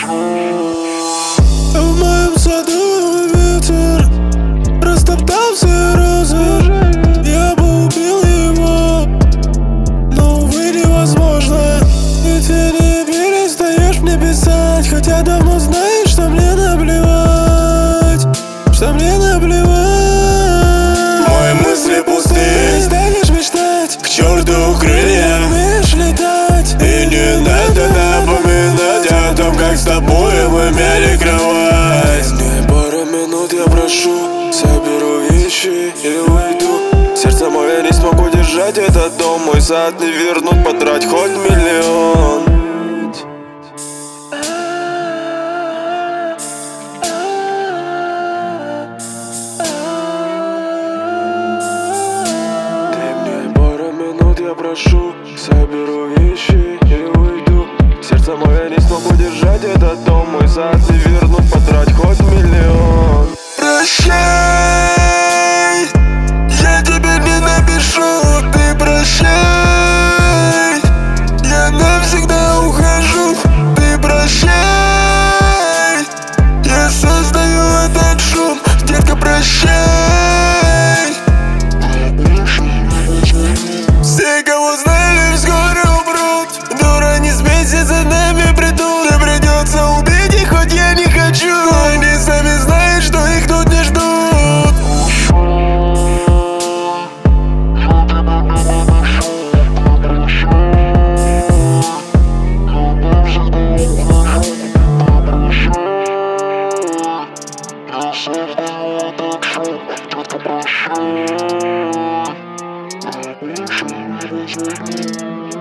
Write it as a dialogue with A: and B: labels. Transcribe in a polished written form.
A: В моем саду ветер растоптал все розы. Я бы убил его, но, увы, невозможно. И ты не перестаешь мне писать, хотя давно знаешь, что мне наплевать, что мне наплевать.
B: Мои мысли пустые,
A: перестанешь мечтать,
B: к черту крылья,
A: умеешь летать.
B: и не надо напоминать о том, как с тобой мы имели кровать.
A: Мне пару минут, я прошу, соберу вещи и уйду.
B: Сердце мое, не смогу держать этот дом, мой сад не вернут, потрать хоть миллион.
A: Я прошу, соберу вещи и уйду.
B: Сердце мое, не смогу держать этот дом, мой сад не вернут, потрать хоть миллион.
A: Прощай, я тебе не напишу, ты прощай. Я навсегда ухожу, ты прощай. Я создаю этот шум, детка, прощай. Все, кого знали, вскоре умрут. Дура, не смейся, за нами придут. И придется убить их, хоть я не хочу. Но они сами знают, что их тут не ждут.
C: Прощай.